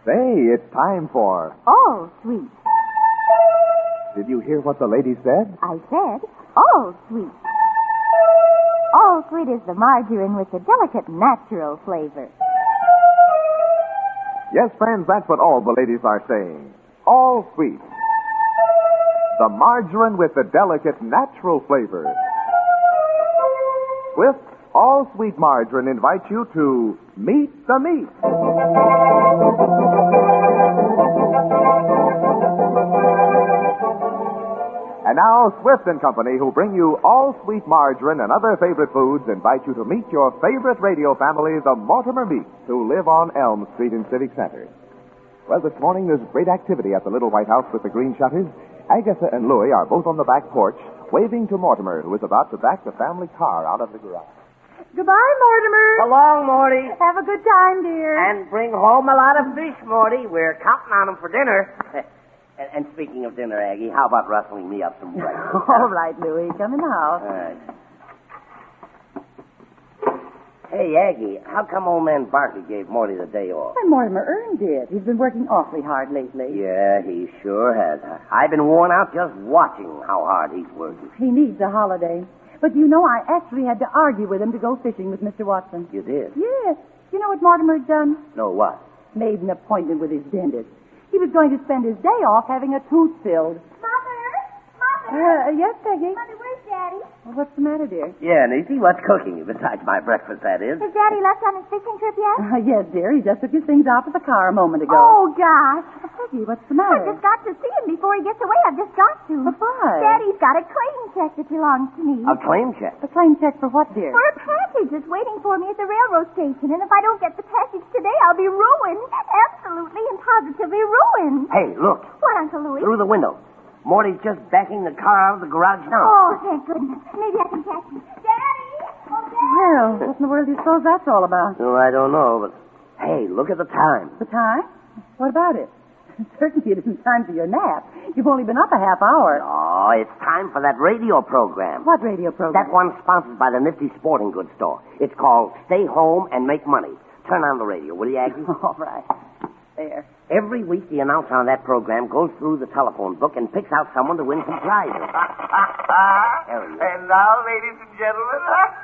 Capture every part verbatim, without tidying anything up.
Say, it's time for... All sweet. Did you hear what the lady said? I said all sweet. All sweet is the margarine with the delicate natural flavor. Yes, friends, that's what all the ladies are saying. All sweet. The margarine with the delicate natural flavor. With All Sweet Margarine invites you to Meet the Meat. And now, Swift and Company, who bring you All Sweet Margarine and other favorite foods, invite you to meet your favorite radio family, the Mortimer Meats, who live on Elm Street in Civic Center. Well, this morning there's great activity at the little White House with the green shutters. Agatha and Louie are both on the back porch, waving to Mortimer, who is about to back the family car out of the garage. Goodbye, Mortimer. So long, Morty. Have a good time, dear. And bring home a lot of fish, Morty. We're counting on them for dinner. and, and speaking of dinner, Aggie, how about rustling me up some breakfast? All right, Louie. Come in the house. All right. Hey, Aggie, how come old man Barkley gave Morty the day off? Why, Mortimer earned it. He's been working awfully hard lately. Yeah, he sure has. I've been worn out just watching how hard he's working. He needs a holiday. But you know, I actually had to argue with him to go fishing with Mister Watson. You did? Yes. You know what Mortimer's done? No, what? Made an appointment with his dentist. He was going to spend his day off having a tooth filled. Mother? Mother? Uh, yes, Peggy? Mother, where's Daddy? Well, what's the matter, dear? Yeah, Niecy, what's cooking you besides my breakfast, that is? Has Daddy left on his fishing trip yet? Uh, yes, dear. He just took his things out of the car a moment ago. Oh, gosh. Uh, Peggy, what's the matter? I've just got to see him before he gets away. I've just got to. But why? Daddy's got a claim check that belongs to me. A claim check? A claim check for what, dear? For a package that's waiting for me at the railroad station. And if I don't get the package today, I'll be ruined. Absolutely and positively ruined. Hey, look. What, Uncle Louie? Through the window. Morty's just backing the car out of the garage now. Oh, thank goodness. Maybe I can catch him. Daddy! Oh, Daddy! Well, what in the world do you suppose that's all about? Oh, I don't know, but... Hey, look at the time. The time? What about it? Certainly it isn't time for your nap. You've only been up a half hour. Oh, it's time for that radio program. What radio program? That one sponsored by the Nifty Sporting Goods Store. It's called Stay Home and Make Money. Turn on the radio, will you, Aggie? All right. There. Every week, the announcer on that program goes through the telephone book and picks out someone to win some prizes. And now, ladies and gentlemen,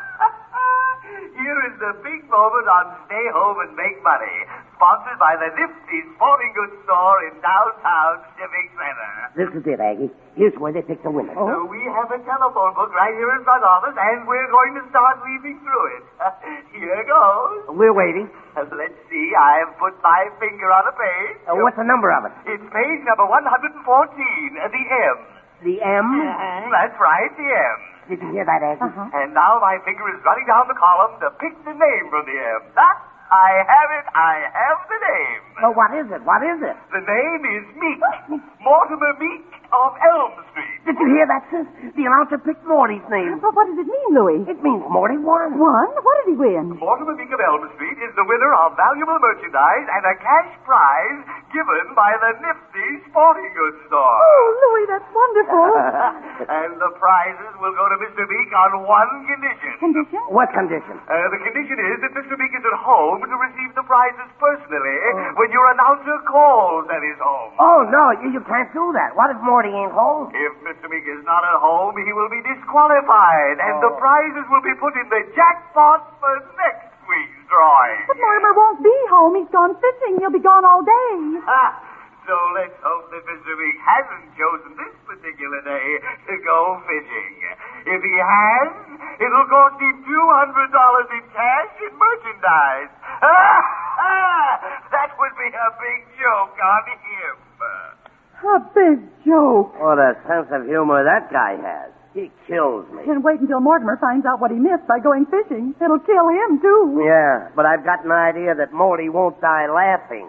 here is the big moment on Stay Home and Make Money, sponsored by the Nifty Sporting Goods Store in downtown Civic Center. This is it, Aggie. Here's where they pick the winner. Oh. So we have a telephone book right here in front of us, and we're going to start leafing through it. Here goes. We're waiting. Uh, let's see. I've put my finger on a page. Uh, what's the number of it? It's page number one hundred fourteen, uh, the M. The M? Mm-hmm. That's right, the M. Did you hear that, Aggie? Uh-huh. And now my finger is running down the column to pick the name from the M. Ah, I have it. I have the name. Well, what is it? What is it? The name is Meek. Mortimer Meek of Elm Street. Did you hear that, sis? The announcer picked Morty's name. But what does it mean, Louie? It means Morty won. Won? What did he win? Mortimer Meek of Elm Street is the winner of valuable merchandise and a cash prize given by the Nifty Sporting Goods Store. Oh, Louie, that's wonderful. And the prizes will go to Mister Meek on one condition. Condition? What condition? Uh, the condition is that Mister Meek is at home to receive the prizes personally oh. when your announcer calls at his home. Oh, no, you, you can't do that. What if Morty ain't home? If Mister Meek is not at home, he will be disqualified, and oh. the prizes will be put in the jackpot for next week's drawing. But Mortimer won't be home. He's gone fishing. He'll be gone all day. Ah, so let's hope that Mister Meek hasn't chosen this particular day to go fishing. If he has, it'll cost him two hundred dollars in cash and merchandise. Ah, ah, that would be a big joke on him. A big joke. What a sense of humor that guy has. He kills me. And wait until Mortimer finds out what he missed by going fishing. It'll kill him, too. Yeah, but I've got an idea that Morty won't die laughing.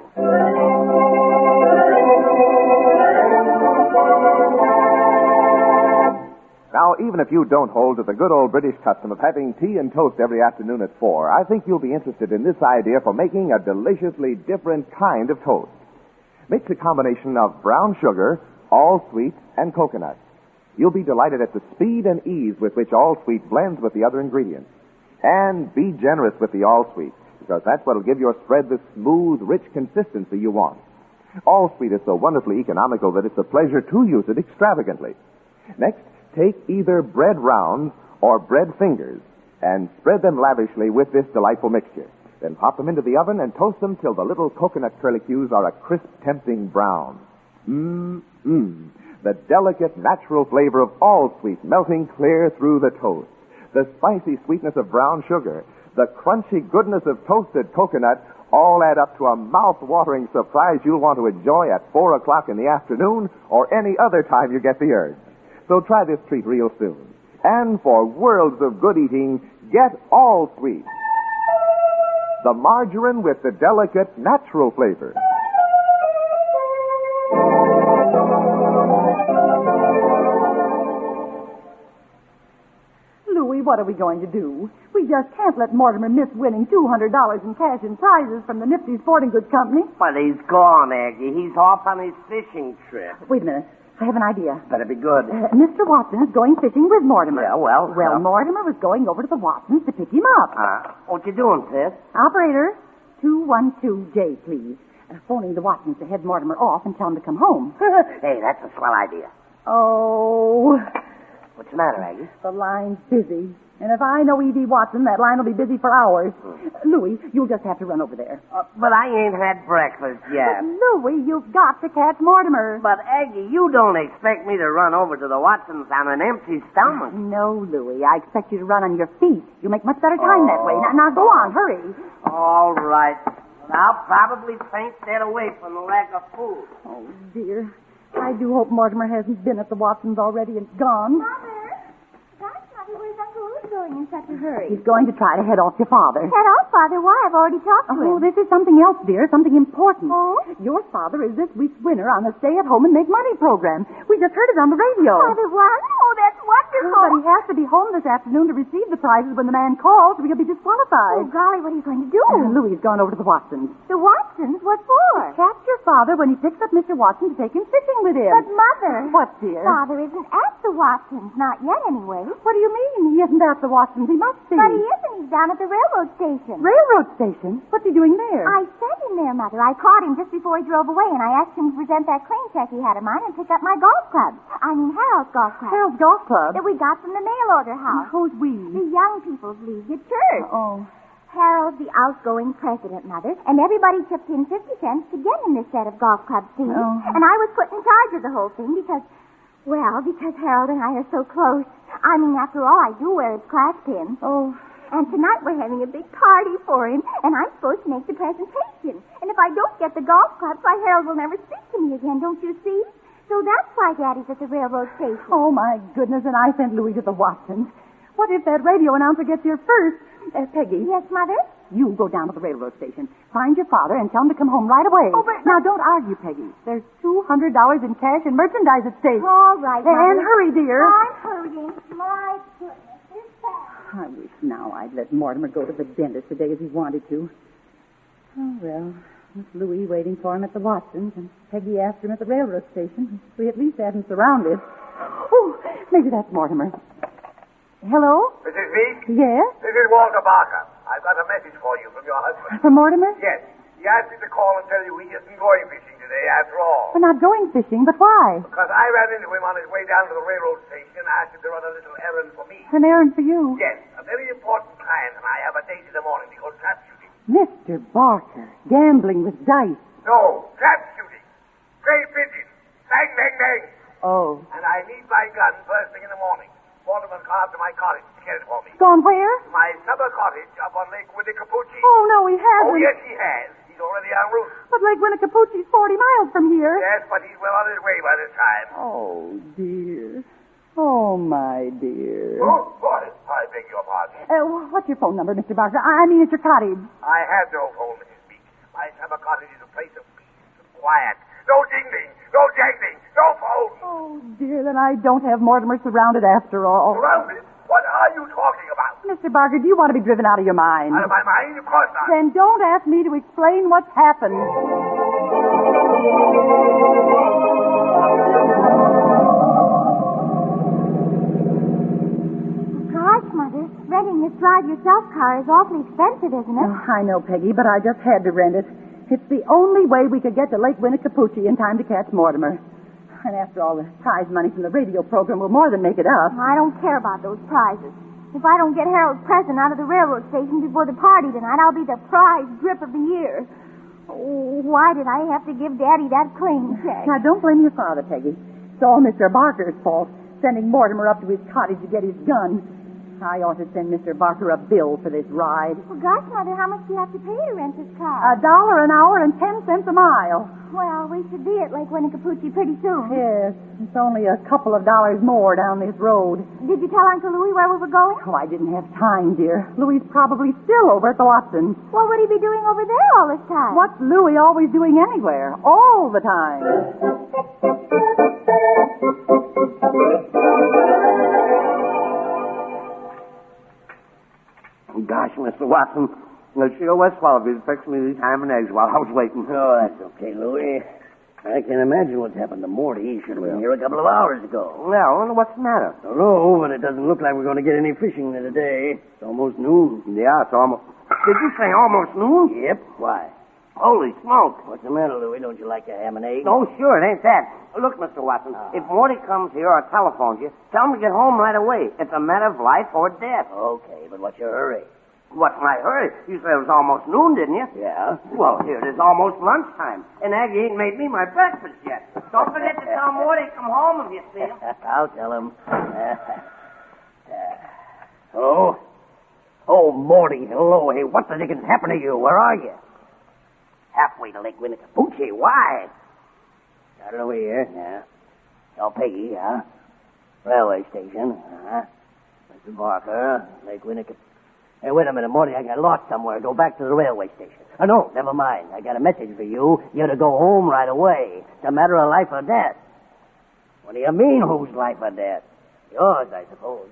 Now, even if you don't hold to the good old British custom of having tea and toast every afternoon at four, I think you'll be interested in this idea for making a deliciously different kind of toast. Mix a combination of brown sugar, all sweet, and coconut. You'll be delighted at the speed and ease with which all sweet blends with the other ingredients. And be generous with the all sweet. because that's what'll give your spread the smooth, rich consistency you want. All Sweet is so wonderfully economical that it's a pleasure to use it extravagantly. Next, take either bread rounds or bread fingers and spread them lavishly with this delightful mixture. Then pop them into the oven and toast them till the little coconut curlicues are a crisp, tempting brown. Mmm-mmm. The delicate, natural flavor of All Sweet melting clear through the toast. The spicy sweetness of brown sugar. The crunchy goodness of toasted coconut all add up to a mouth-watering surprise you'll want to enjoy at four o'clock in the afternoon or any other time you get the urge. So try this treat real soon. And for worlds of good eating, get All Sweet. The margarine with the delicate, natural flavor. Louie, what are we going to do? We just can't let Mortimer miss winning two hundred dollars in cash and prizes from the Nifty Sporting Goods Company. But he's gone, Aggie. He's off on his fishing trip. Wait a minute. I have an idea. Better be good. Uh, Mister Watson is going fishing with Mortimer. Yeah, well, Well, well. Mortimer was going over to the Watsons to pick him up. Uh, what you doing, sis? Operator, two one two J, please. Uh, phoning the Watsons to head Mortimer off and tell him to come home. Hey, that's a swell idea. Oh, What's the matter, Aggie? the line's busy. And if I know Evie Watson, that line will be busy for hours. Hmm. Louie, you'll just have to run over there. Uh, but I ain't had breakfast yet. But, Louie, you've got to catch Mortimer. But, Aggie, you don't expect me to run over to the Watsons on an empty stomach. No, Louie, I expect you to run on your feet. You'll make much better time that way. Now, now go on, hurry. All right. But I'll probably faint dead away from the lack of food. Oh, dear. I do hope Mortimer hasn't been at the Watsons already and gone. Mother? Gosh, Mother, where's Uncle Louie going in such a hurry? He's going to try to head off your father. Head off, Father. Why? I've already talked to Oh, him. this is something else, dear, something important. Oh? Your father is this week's winner on the Stay at Home and Make Money program. We just heard it on the radio. Father won? Oh, that's wonderful. But he has to be home this afternoon to receive the prizes when the man calls, or he'll be Oh, disqualified. golly, what are you going to do? Uh, Louie's gone over to the Watsons. The Watsons? What for? Catch your father when he picks up Mister Watson to take him fishing with him. But, Mother... What, dear? Father isn't at the Watsons. Not yet, anyway. What do you mean? He isn't at the Watsons. He must be. But he isn't. He's down at the railroad station. Railroad station? What's he doing there? I sent him there, Mother. I caught him just before he drove away, and I asked him to present that claim check he had of mine and pick up my golf club. I mean, Harold's golf club. Harold's Golf Club. That we got from the mail order house. Who's we? The Young People's League at church. Oh. Harold's the outgoing president, Mother, and everybody chipped in fifty cents to get him this set of golf club seats. Oh. And I was put in charge of the whole thing because, well, because Harold and I are so close. I mean, after all, I do wear his class pin. Oh. And tonight we're having a big party for him, and I'm supposed to make the presentation. And if I don't get the golf club, why, Harold will never speak to me again, don't you see? So that's why Daddy's at the railroad station. Oh, my goodness, and I sent Louie to the Watsons. What if that radio announcer gets here first? Uh, Peggy. Yes, Mother? You go down to the railroad station, find your father, and tell him to come home right away. Oh, but- Now, don't argue, Peggy. There's two hundred dollars in cash and merchandise at stake. All right, Mother. And hurry, dear. I'm hurrying. My goodness, this fast. I wish now I'd let Mortimer go to the dentist today as he wanted to. Oh, well, with Louie waiting for him at the Watsons and Peggy after him at the railroad station, we at least have him surrounded. Oh, maybe that's Mortimer. Hello? Missus V? Yes? This is Walter Barker. I've got a message for you from your husband. For Mortimer? Yes. He asked me to call and tell you he isn't going fishing today after all. We're not going fishing, but why? Because I ran into him on his way down to the railroad station and asked him to run a little errand for me. An errand for you. Yes, a very important client and I have a date in the morning to go trap shooting. Mister Barker, gambling with dice. No, trap shooting. Straight pigeon. Bang, bang, bang. Oh. And I need my gun first thing in the morning. Mortimer's gone up to my cottage to get it for me. Gone where? My summer cottage up on Lake Winnicapucci. Oh, no, he hasn't. Oh, yes, he has. He's already en route. But Lake Winnicapucci's forty miles from here. Yes, but he's well on his way by this time. Oh, dear. Oh, my dear. Oh, boy, I beg your pardon. Uh, what's your phone number, Mister Barker? I mean, it's your cottage. I have no phone, Missus Meek. My summer cottage is a place of peace and quiet. No jingling, no jangling, no phone. Oh, dear, then I don't have Mortimer surrounded after all. Surrounded? What are you talking about? Mister Barker, do you want to be driven out of your mind? Out of my mind? Of course not. Then don't ask me to explain what's happened. Gosh, Mother, renting this drive drive-yourself car is awfully expensive, isn't it? Oh, I know, Peggy, but I just had to rent it. It's the only way we could get to Lake Winnicopucci in time to catch Mortimer. And after all, the prize money from the radio program will more than make it up. I don't care about those prizes. If I don't get Harold's present out of the railroad station before the party tonight, I'll be the prize grip of the year. Oh, why did I have to give Daddy that claim check? Now, don't blame your father, Peggy. It's all Mister Barker's fault, sending Mortimer up to his cottage to get his gun. I ought to send Mister Barker a bill for this ride. Well, gosh, Mother, how much do you have to pay to rent this car? A dollar an hour and ten cents a mile. Well, we should be at Lake Winnicopucci pretty soon. Yes, it's only a couple of dollars more down this road. Did you tell Uncle Louis where we were going? Oh, I didn't have time, dear. Louis's probably still over at the Watsons. What would he be doing over there all this time? What's Louis always doing anywhere? All the time. Gosh, Mister Watson, the sure was swallowed to fix me these ham and eggs while I was waiting. Oh, that's okay, Louie. I can imagine what's happened to Morty. He should have been here a couple of hours ago. Well, what's the matter? I don't know, but it doesn't look like we're going to get any fishing today. It's almost noon. Yeah, it's almost... Did you say almost noon? Yep. Why? Holy smoke. What's the matter, Louie? Don't you like your ham and eggs? No, sure, it ain't that. Look, Mister Watson, Ah. if Morty comes here or telephones you, tell him to get home right away. It's a matter of life or death. Okay, but what's your hurry? What's my hurry? You said it was almost noon, didn't you? Yeah? Well, here it is almost lunchtime, and Aggie ain't made me my breakfast yet. Don't forget to tell Morty to come home if you see him. I'll tell him. oh? Oh, Morty, hello. Hey, what the dickens happened to you? Where are you? Halfway to Lake Winnicopucci. Why? I don't know here. Yeah. Oh, Peggy, huh? Railway station. Uh-huh. Mister Barker, Lake Winnicopucci. Hey, wait a minute, Morty. I got lost somewhere. Go back to the railway station. Oh, no, never mind. I got a message for you. You're to go home right away. It's a matter of life or death. What do you mean, whose life or death? Yours, I suppose.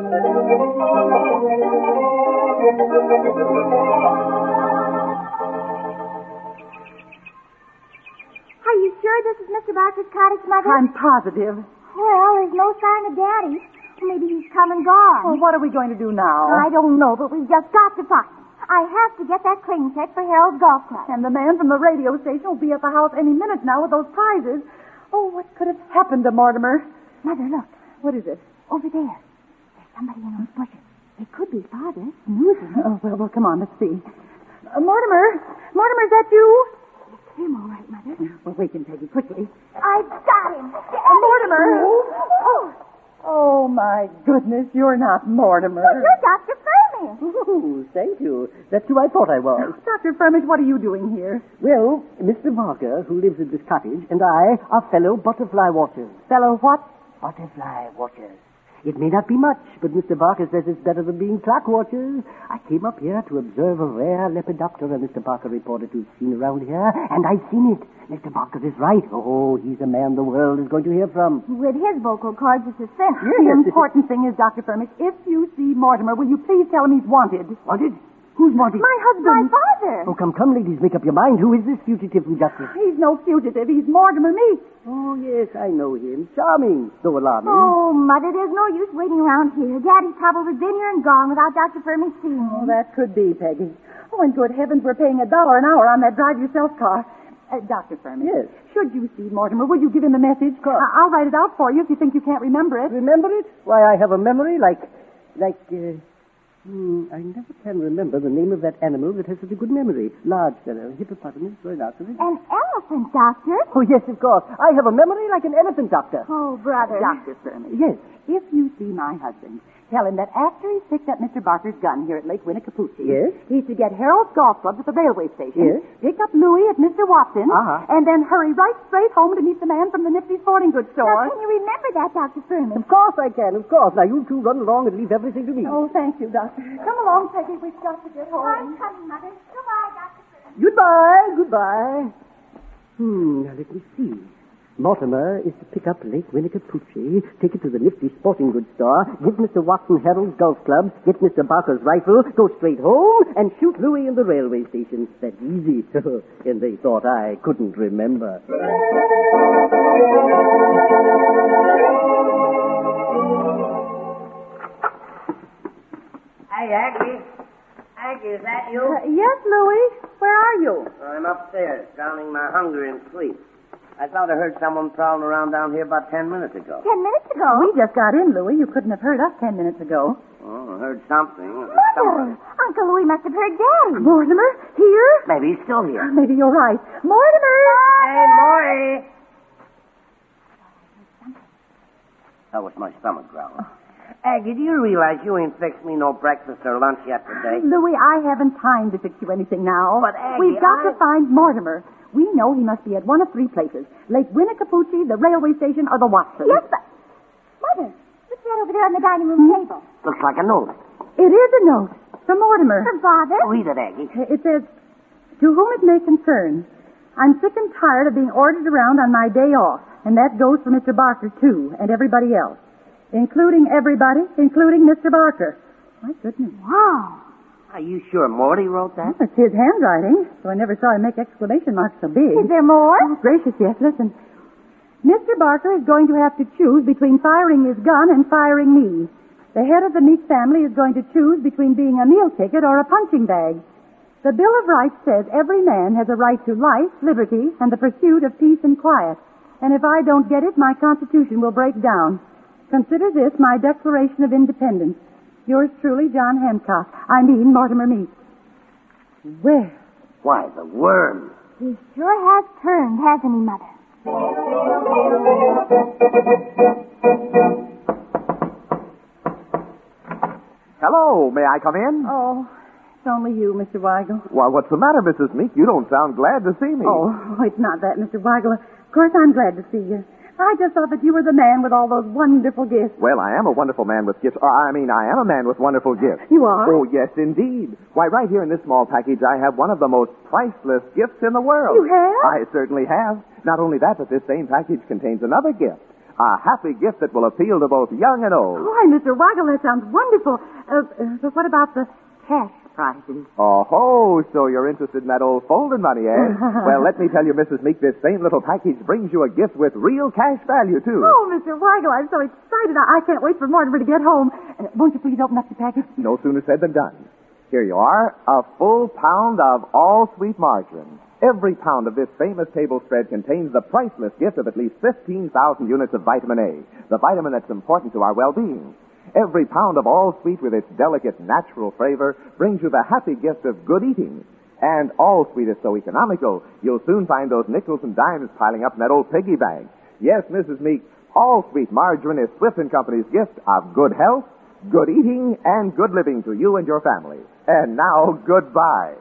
Are you sure this is Mister Barker's cottage, Mother? I'm positive. Well, there's no sign of Daddy. Maybe he's come and gone. Well, what are we going to do now? I don't know, but we've just got to find him. I have to get that claim check for Harold's Golf Club. And the man from the radio station will be at the house any minute now with those prizes. Oh, what could have happened to Mortimer? Mother, look. What is it? Over there. There's somebody in those bushes. It could be Father. Snoozing. Oh, well, well, come on, let's see. Uh, Mortimer? Mortimer, is that you? It's him, all right, Mother. Well, waken, Peggy, quickly. I've got him. Uh, Mortimer! Oh. Oh, my goodness, you're not Mortimer. Well, you're Doctor Furman. Oh, thank you. That's who I thought I was. Doctor Furman, what are you doing here? Well, Mister Barker, who lives in this cottage, and I are fellow butterfly watchers. Fellow what? Butterfly watchers. It may not be much, but Mister Barker says it's better than being clock watchers. I came up here to observe a rare lepidoptera Mister Barker reported to have seen around here, and I've seen it. Mister Barker is right. Oh, he's a man the world is going to hear from. With his vocal cords, it's a sin. The important thing is, Doctor Furman, if you see Mortimer, will you please tell him he's wanted? Wanted? Who's wanted? My husband. My father. Oh, come, come, ladies, make up your mind. Who is this fugitive from justice? He's no fugitive. He's Mortimer Meek. Oh, yes, I know him. Charming, though alarming. Oh, Mother, there's no use waiting around here. Daddy's probably been here and gone without Doctor Furman seeing Oh, him. that could be, Peggy. Oh, and good heavens, we're paying a dollar an hour on that drive-yourself car. Uh, Doctor Furman. Yes? Should you see Mortimer, will you give him a message? Course. I- I'll write it out for you if you think you can't remember it. Remember it? Why, I have a memory like, like, uh, hmm, I never can remember the name of that animal that has such a good memory. Large fellow, hippopotamus, rhinoceros. An elephant, Doctor? Oh, yes, of course. I have a memory like an elephant, Doctor. Oh, brother. Doctor Furman. Yes. If you see my husband, tell him that after he's picked up Mister Barker's gun here at Lake Winnicopucci, Yes? he's to get Harold's golf clubs at the railway station, Yes? pick up Louis at Mister Watson's, Uh-huh. and then hurry right straight home to meet the man from the nifty sporting goods Now, store. can you remember that, Doctor Furman? Of course I can, of course. Now, you two run along and leave everything to me. Oh, thank you, Doctor. Come along, Peggy. We've got to get home. I'm coming, Mother. Goodbye, Doctor Furman. Goodbye, goodbye. Hmm, now let me see. Mortimer is to pick up Lake Winnicopucci, take it to the nifty sporting goods store, give Mister Watson Harold's golf club, get Mister Barker's rifle, go straight home, and shoot Louis in the railway station. That's easy. And they thought I couldn't remember. Hey, Aggie. Aggie, is that you? Uh, yes, Louie. Where are you? I'm upstairs, drowning my hunger in sleep. I thought I heard someone prowling around down here about ten minutes ago. Ten minutes ago? We just got in, Louie. You couldn't have heard us ten minutes ago. Oh, I heard something. Mother! Uncle Louie must have heard Daddy. Mortimer? Here? Maybe he's still here. Maybe you're right. Mortimer! Hey, Morty! That was my stomach growling. Aggie, do you realize you ain't fixed me no breakfast or lunch yet today? Louie, I haven't time to fix you anything now. But, Aggie, We've got I- to find Mortimer. We know he must be at one of three places. Lake Winnicoopoochee, the railway station, or the Watsons. Yes, but... Mother, what's that over there on the dining room table? Looks like a note. It is a note from Mortimer. From Father? Read it, Aggie. It says, to whom it may concern, I'm sick and tired of being ordered around on my day off, and that goes for Mister Barker, too, and everybody else. Including everybody, including Mister Barker. My goodness. Wow. Are you sure Morty wrote that? Well, it's his handwriting, so I never saw him make exclamation marks so big. Is there more? Oh, gracious, yes. Listen. Mister Barker is going to have to choose between firing his gun and firing me. The head of the Meek family is going to choose between being a meal ticket or a punching bag. The Bill of Rights says every man has a right to life, liberty, and the pursuit of peace and quiet. And if I don't get it, my Constitution will break down. Consider this my Declaration of Independence. Yours truly, John Hancock. I mean, Mortimer Meek. Well, Why, the worm. He sure has turned, hasn't he, Mother? Hello, may I come in? oh, it's only you, Mister Weigel. Why, what's the matter, Missus Meek? You don't sound glad to see me. Oh, it's not that, Mister Weigel. Of course, I'm glad to see you. I just thought that you were the man with all those wonderful gifts. Well, I am a wonderful man with gifts. Or, I mean, I am a man with wonderful gifts. You are? Oh, yes, indeed. Why, right here in this small package, I have one of the most priceless gifts in the world. You have? I certainly have. Not only that, but this same package contains another gift. A happy gift that will appeal to both young and old. Why, Mister Weigel, that sounds wonderful. Uh, uh, but what about the cash prizes? Oh, ho, so you're interested in that old folding money, eh? Well, let me tell you, Missus Meek, this same little package brings you a gift with real cash value, too. Oh, Mister Weigel, I'm so excited. I, I can't wait for Mortimer to get home. Uh, won't you please open up the package? No sooner said than done. Here you are, a full pound of all sweet margarine. Every pound of this famous table spread contains the priceless gift of at least fifteen thousand units of vitamin A, the vitamin that's important to our well-being. Every pound of all sweet with its delicate natural flavor brings you the happy gift of good eating. And all sweet is so economical, you'll soon find those nickels and dimes piling up in that old piggy bank. Yes, Missus Meek, all sweet margarine is Swift and Company's gift of good health, good eating, and good living to you and your family. And now, goodbye.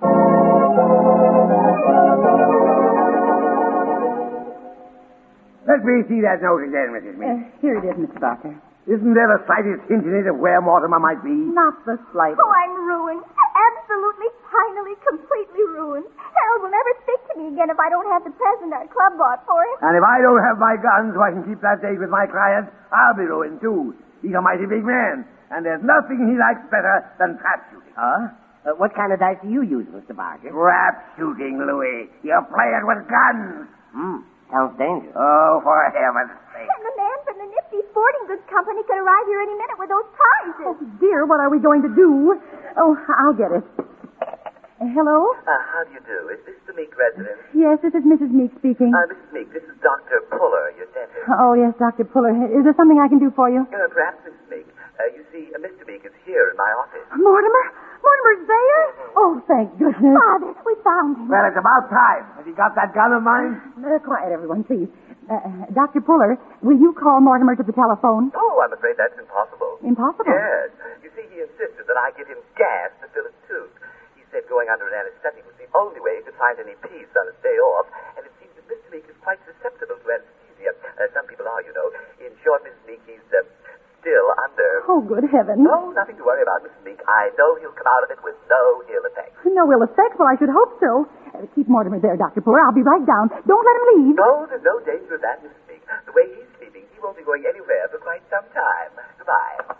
Let me see that note again, Missus Meek. Uh, here it is, Mister Barker. Isn't there the slightest hint in it of where Mortimer might be? Not the slightest. Oh, I'm ruined. Absolutely, finally, completely ruined. Harold will never speak to me again if I don't have the present our club bought for him. And if I don't have my gun so I can keep that date with my client, I'll be ruined, too. He's a mighty big man, and there's nothing he likes better than trap shooting. Huh? Uh, what kind of dice do you use, Mister Barker? Trap shooting, Louis. You play it with guns. Hmm. Sounds dangerous. Oh, for heaven's sake. And the man from the Nifty Sporting Goods Company could arrive here any minute with those prizes. Oh, dear, what are we going to do? Oh, I'll get it. Uh, hello? Uh, how do you do? Is this the Meek residence? Yes, this is Missus Meek speaking. Uh, Missus Meek, this is Doctor Puller, your dentist. Oh, yes, Doctor Puller. Is there something I can do for you? Uh, perhaps, Missus Meek, uh, you see, uh, Mister Meek is here in my office. Mortimer? Mortimer's there? Oh, thank goodness. Father, we found him. Well, it's about time. Has he got that gun of mine? Uh, quiet, everyone, please. Uh, Doctor Puller, will you call Mortimer to the telephone? Oh, I'm afraid that's impossible. Impossible? Yes. You see, he insisted that I give him gas to fill his tooth. He said going under an anesthetic was the only way he could find any peace on his day off, and it seems that Mister Meek is quite susceptible to anesthesia. Uh, some people are, you know. In short, Mister Meek, he's uh, still under. Oh, good heavens. No, nothing to worry about, Mister Meek. I know he'll come out of it with no ill effects. No ill effects? Well, I should hope so. Uh, keep Mortimer there, Doctor Puller. I'll be right down. Don't let him leave. No, there's no danger of that, Missus Meek. The way he's sleeping, he won't be going anywhere for quite some time. Goodbye.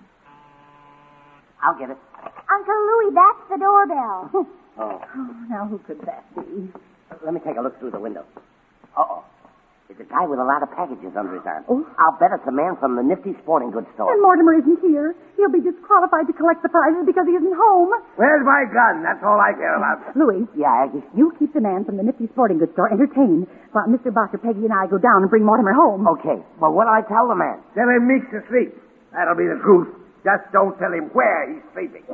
I'll get it. Uncle Louie, that's the doorbell. Oh. Oh, now who could that be? Let me take a look through the window. Uh-oh. Is it guy with a lot of packages under his arm. Oh. I'll bet it's a man from the nifty sporting goods store. And Mortimer isn't here. He'll be disqualified to collect the prizes because he isn't home. Where's my gun? That's all I care about. Louis. Yeah, Aggie? You keep the man from the nifty sporting goods store entertained while Mister Barker, Peggy, and I go down and bring Mortimer home. Okay. Well, what'll I tell the man? Tell him Meek's asleep. That'll be the truth. Just don't tell him where he's sleeping.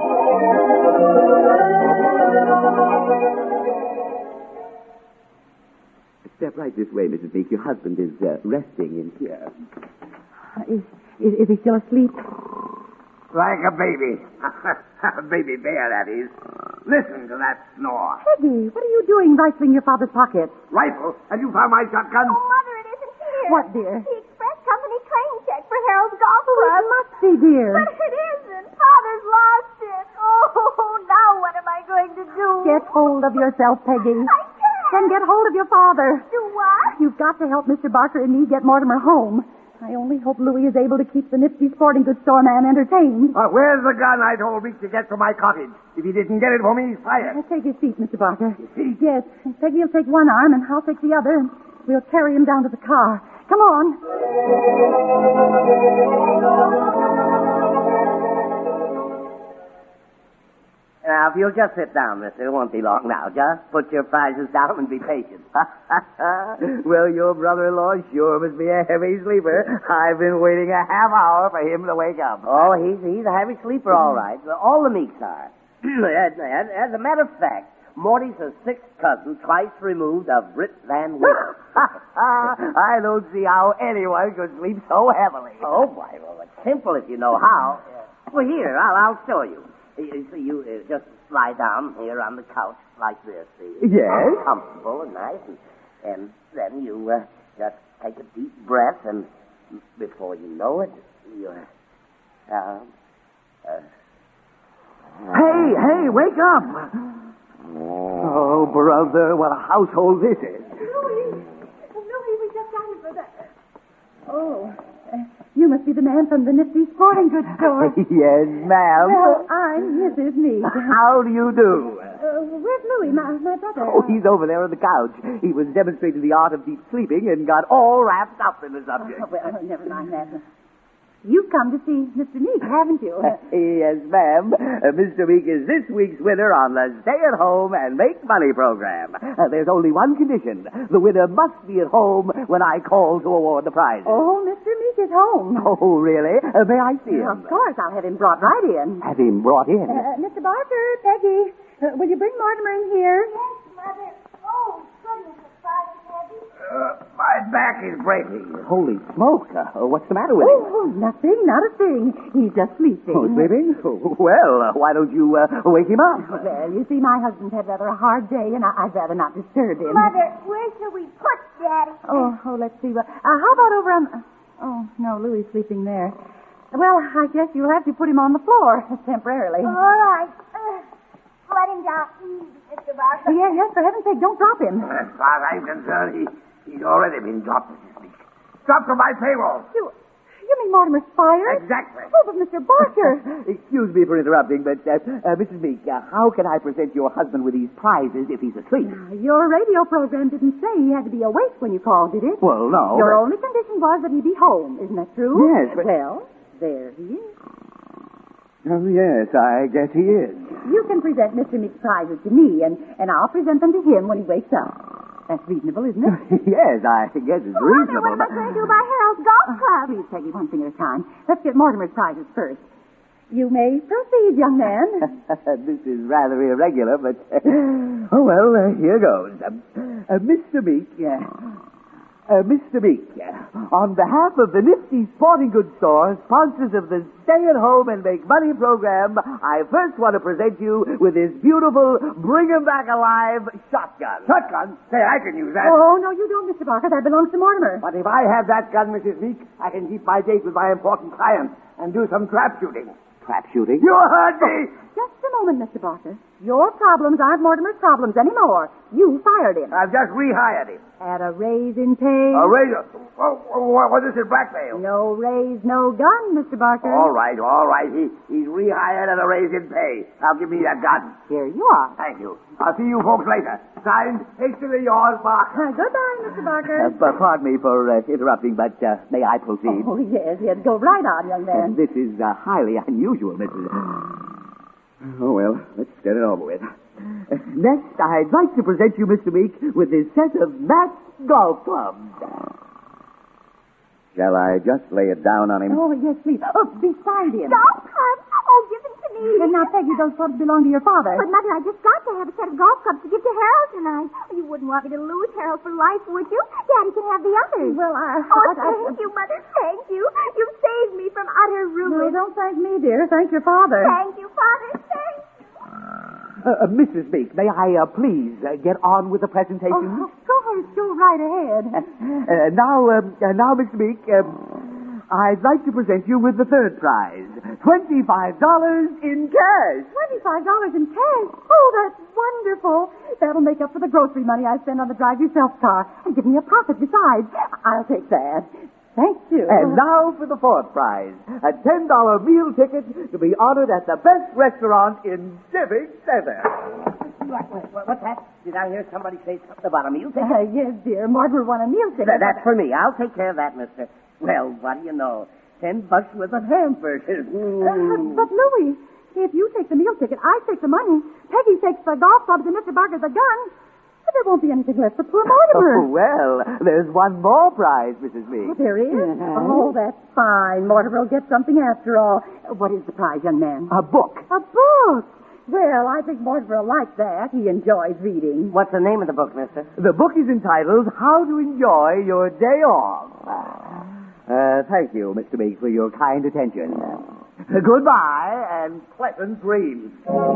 Step right this way, Missus Meek. Your husband is uh, resting in here. Uh, is, is, is he still asleep? Like a baby. A baby bear, that is. Listen to that snore. Peggy, what are you doing rifling your father's pockets? Rifle? Have you found my shotgun? Oh, Mother, it isn't here. What, dear? The express company train check for Harold's golf Oh, club. it must be, dear. But it isn't. Father's lost it. Oh, now what am I going to do? Get hold of yourself, Peggy. I can't. Then get hold of your father. Do what? You've got to help Mister Barker and me get Mortimer home. I only hope Louis is able to keep the nifty sporting goods store man entertained. Uh, where's the gun I told Meek to get from my cottage? If he didn't get it for me, he's fired. Uh, take your seat, Mister Barker. seat? Yes. Peggy will take one arm and I'll take the other, and we'll carry him down to the car. Come on. Now, if you'll just sit down, mister, it won't be long now. Just put your prizes down and be patient. Well, your brother-in-law sure must be a heavy sleeper. I've been waiting a half hour for him to wake up. Oh, he's he's a heavy sleeper, all right. All the Meeks are. as, as, as a matter of fact, Morty's a sixth cousin, twice removed of Britt Van Winkle. I don't see how anyone could sleep so heavily. Oh, boy, well, it's simple if you know how. Well, here, I'll, I'll show you. You see, you uh, just lie down here on the couch like this. See? Yes? Comfortable and nice. And, and then you uh, just take a deep breath, and before you know it, you're... Uh, uh, Hey, hey, wake up! Oh, brother, what a household this is. Louis. Louis, we just got him for that. Oh, uh, you must be the man from the nifty sporting goods store. Yes, ma'am. Well, I'm Missus Meek. How do you do? Uh, where's Louis, my, my brother? Oh, he's over there on the couch. He was demonstrating the art of deep sleeping and got all wrapped up in the subject. Oh, well, never mind that. You've come to see Mister Meek, haven't you? Yes, ma'am. Uh, Mister Meek is this week's winner on the Stay at Home and Make Money program. Uh, there's only one condition. The winner must be at home when I call to award the prize. Oh, Mister Meek is home. Oh, really? Uh, may I see him? Of course, I'll have him brought right in. Have him brought in? Uh, Mister Barker, Peggy, uh, will you bring Mortimer in here? Yes, Mother. Oh, goodness, it's Father Heavy. Uh, my back is breaking. Holy smoke. Uh, what's the matter with him? Oh, nothing, not a thing. He's just sleeping. Oh, sleeping? Well, uh, why don't you uh, wake him up? Well, you see, my husband's had rather a hard day, and I- I'd rather not disturb him. Mother, where shall we put Daddy? Oh, oh, let's see. Well, uh, how about over on... Oh, no, Louis is sleeping there. Well, I guess you'll have to put him on the floor, temporarily. All right. Uh, let him down easy, Mister Barker. Yes, yes, for heaven's sake, don't drop him. As far as I'm concerned, he, he's already been dropped this week. Dropped from my payroll. You, you mean Mortimer's fired? Exactly. Oh, but Mister Barker. Excuse me for interrupting, but, uh, uh, Missus Meek, uh, how can I present your husband with these prizes if he's asleep? Uh, your radio program didn't say he had to be awake when you called, did it? Well, no. Your but- only condition was that he be home. Isn't that true? Yes, but- Well, there he is. Oh, yes, I guess he is. You can present Mister Meek's prizes to me, and, and I'll present them to him when he wakes up. That's reasonable, isn't it? Yes, I guess it's Oh, Mother, reasonable. what am I going to do about Harold's golf club? Please, Peggy, one thing at a time. Let's get Mortimer's prizes first. You may proceed, young man. This is rather irregular, but... oh, well, uh, here goes. Um, uh, Mister Meek, uh, uh, Mister Meek, uh, on behalf of the Nifty Sporting Goods Store, sponsors of the Stay at Home and Make Money program, I first want to present you with this beautiful Bring 'em Back Alive shotgun. Shotgun? Say, I can use that. Oh, no, you don't, Mister Barker. That belongs to Mortimer. But if I have that gun, Missus Meek, I can keep my date with my important client and do some trap shooting. Trap shooting? You heard me! just a moment, Mister Barker. Your problems aren't Mortimer's problems anymore. You fired him. I've just rehired him. At a raise in pay. A raise? Oh, what, what is it, blackmail? No raise, no gun, Mister Barker. All right, all right. He, he's rehired at a raise in pay. Now give me that gun. Here you are. Thank you. I'll see you folks later. Signed, hastily yours, Barker. Uh, goodbye, Mister Barker. Uh, but pardon me for uh, interrupting, but uh, may I proceed? Oh, yes, yes. Go right on, young man. Uh, this is uh, highly unusual, Missus Oh, well, let's get it over with. Uh, next, I'd like to present you, Mister Meek, with this set of matched golf clubs. Shall I just lay it down on him? Oh, yes, please. Oh, beside him. Golf clubs? Oh, give them to me. And now, Peggy, those clubs belong to your father. But, Mother, I just got to have a set of golf clubs to give to Harold tonight. You wouldn't want me to lose Harold for life, would you? Daddy can have the others. Well, I... Oh, I, I, thank you, Mother. Thank you. You've saved me from utter No, ruin. don't thank me, dear. Thank your father. Thank you, Father. Thank you. Uh, uh, Missus Meek, may I uh, please uh, get on with the presentation? Oh, of course. Go right ahead. Uh, now, um, uh, now, Mister Meek, um, I'd like to present you with the third prize. twenty-five dollars in cash. twenty-five dollars in cash? Oh, that's wonderful. That'll make up for the grocery money I spend on the drive-yourself car and give me a profit besides. I'll take that. Thank you. And now for the fourth prize. A ten dollar meal ticket to be honored at the best restaurant in Civic Center. What, what, what's that? Did I hear somebody say something about a meal ticket? Uh, yes, dear. Mortimer won a meal ticket. That, that's for me. I'll take care of that, mister. Well, what do you know? Ten bucks worth of hamburgers. Uh, but, Louis, if you take the meal ticket, I take the money. Peggy takes the golf clubs and Mister Barker's the gun. But there won't be anything left for poor Mortimer. Oh, well, there's one more prize, Missus Meek. Oh, there is? Oh, that's fine. Mortimer will get something after all. What is the prize, young man? A book. A book? Well, I think Mortimer will like that. He enjoys reading. What's the name of the book, mister? The book is entitled How to Enjoy Your Day Off. Uh, thank you, Mister Meek, for your kind attention. Uh, goodbye and pleasant dreams.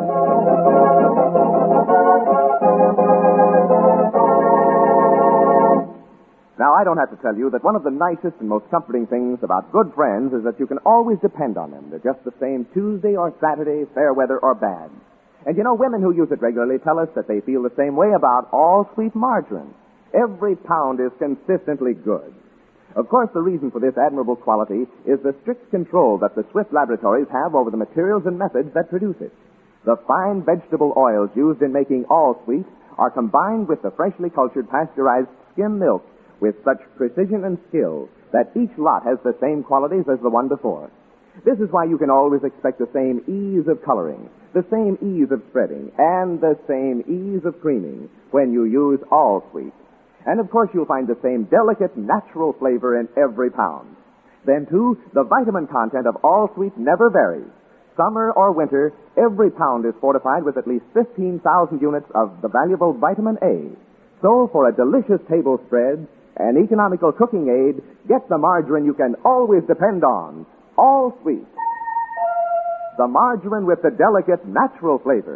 Now, I don't have to tell you that one of the nicest and most comforting things about good friends is that you can always depend on them. They're just the same Tuesday or Saturday, fair weather or bad. And you know, women who use it regularly tell us that they feel the same way about all sweet margarine. Every pound is consistently good. Of course, the reason for this admirable quality is the strict control that the Swift laboratories have over the materials and methods that produce it. The fine vegetable oils used in making all sweet are combined with the freshly cultured pasteurized skim milk with such precision and skill that each lot has the same qualities as the one before. This is why you can always expect the same ease of coloring, the same ease of spreading, and the same ease of creaming when you use all sweet. And of course you'll find the same delicate, natural flavor in every pound. Then too, the vitamin content of all sweet never varies. Summer or winter, every pound is fortified with at least fifteen thousand units of the valuable vitamin A. So for a delicious table spread, an economical cooking aid, get the margarine you can always depend on. All sweet. The margarine with the delicate, natural flavor.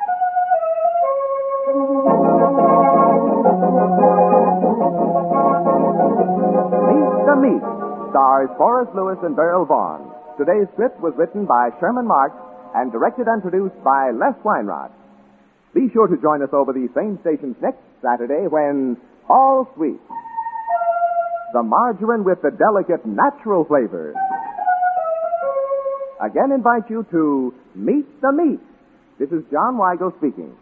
Meet the Meek stars Forrest Lewis and Beryl Vaughn. Today's script was written by Sherman Marks and directed and produced by Les Weinrod. Be sure to join us over these same stations next Saturday when All Sweet, the margarine with the delicate natural flavor, again invite you to Meet the Meek. This is John Weigel speaking.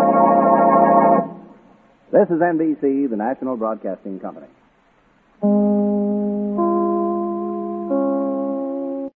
This is N B C, the National Broadcasting Company.